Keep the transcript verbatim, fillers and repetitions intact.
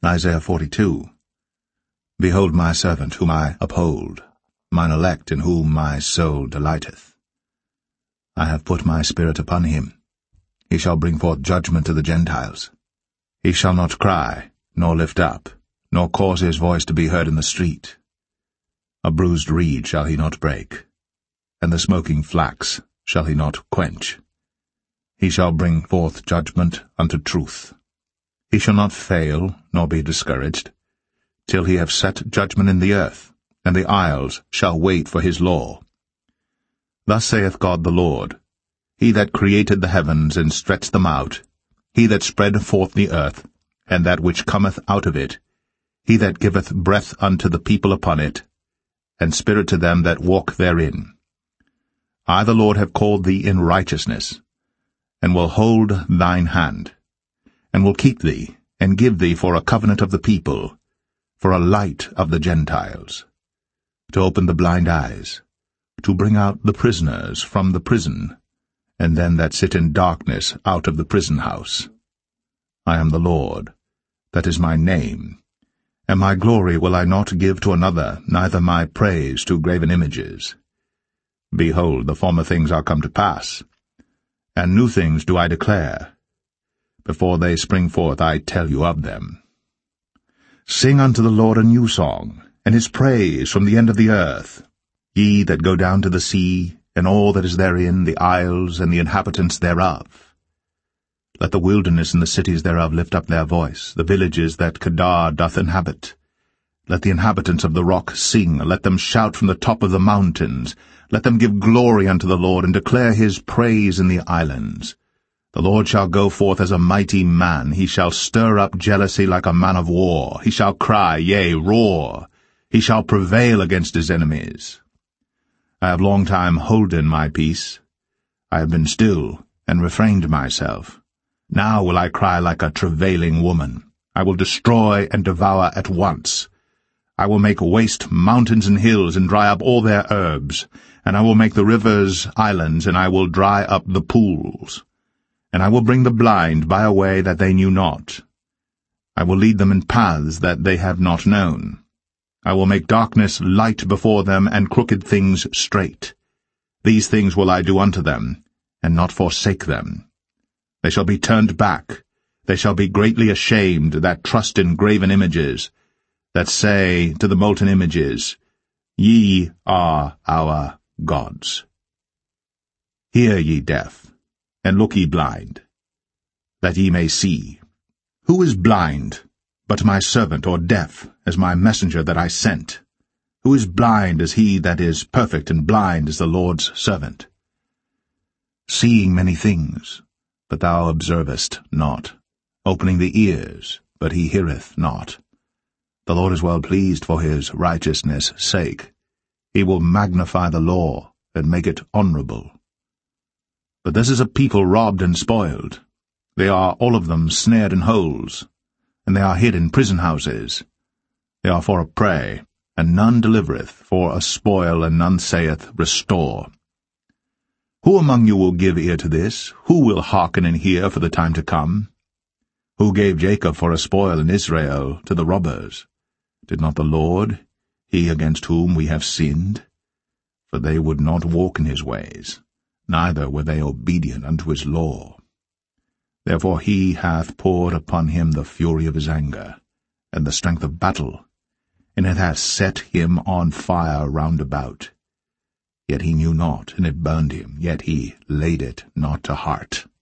Isaiah forty-two. Behold my servant whom I uphold, mine elect in whom my soul delighteth. I have put my spirit upon him. He shall bring forth judgment to the Gentiles. He shall not cry, nor lift up, nor cause his voice to be heard in the street. A bruised reed shall he not break, and the smoking flax shall he not quench. He shall bring forth judgment unto truth. He shall not fail, nor be discouraged, till he have set judgment in the earth, and the isles shall wait for his law. Thus saith God the Lord, He that created the heavens and stretched them out, He that spread forth the earth, and that which cometh out of it, He that giveth breath unto the people upon it, and spirit to them that walk therein. I the Lord have called thee in righteousness, and will hold thine hand, and will keep thee, and give thee for a covenant of the people, for a light of the Gentiles, to open the blind eyes, to bring out the prisoners from the prison, and them that sit in darkness out of the prison house. I am the Lord, that is my name, and my glory will I not give to another, neither my praise to graven images. Behold, the former things are come to pass, and new things do I declare. Before they spring forth I tell you of them. Sing unto the Lord a new song, and his praise from the end of the earth. Ye that go down to the sea, and all that is therein, the isles and the inhabitants thereof. Let the wilderness and the cities thereof lift up their voice, the villages that Kedar doth inhabit. Let the inhabitants of the rock sing, let them shout from the top of the mountains. Let them give glory unto the Lord, and declare his praise in the islands. The Lord shall go forth as a mighty man, he shall stir up jealousy like a man of war. He shall cry, yea, roar. He shall prevail against his enemies. I have long time holden my peace. I have been still, and refrained myself. Now will I cry like a travailing woman. I will destroy and devour at once. I will make waste mountains and hills, and dry up all their herbs. And I will make the rivers islands, and I will dry up the pools. And I will bring the blind by a way that they knew not. I will lead them in paths that they have not known. I will make darkness light before them, and crooked things straight. These things will I do unto them, and not forsake them. They shall be turned back. They shall be greatly ashamed that trust in graven images, that say to the molten images, Ye are our gods. Hear ye deaf, and look ye blind, that ye may see. Who is blind but my servant, or deaf as my messenger that I sent? Who is blind as he that is perfect, and blind as the Lord's servant? Seeing many things, but thou observest not, opening the ears, but he heareth not. The Lord is well pleased for his righteousness' sake. He will magnify the law, and make it honorable. But this is a people robbed and spoiled. They are all of them snared in holes, and they are hid in prison houses. They are for a prey, and none delivereth, for a spoil, and none saith, Restore. Who among you will give ear to this? Who will hearken and hear for the time to come? Who gave Jacob for a spoil, and Israel to the robbers? Did not the Lord, he against whom we have sinned? For they would not walk in his ways, neither were they obedient unto his law. Therefore he hath poured upon him the fury of his anger, and the strength of battle, and it hath set him on fire round about. Yet he knew not, and it burned him, yet he laid it not to heart.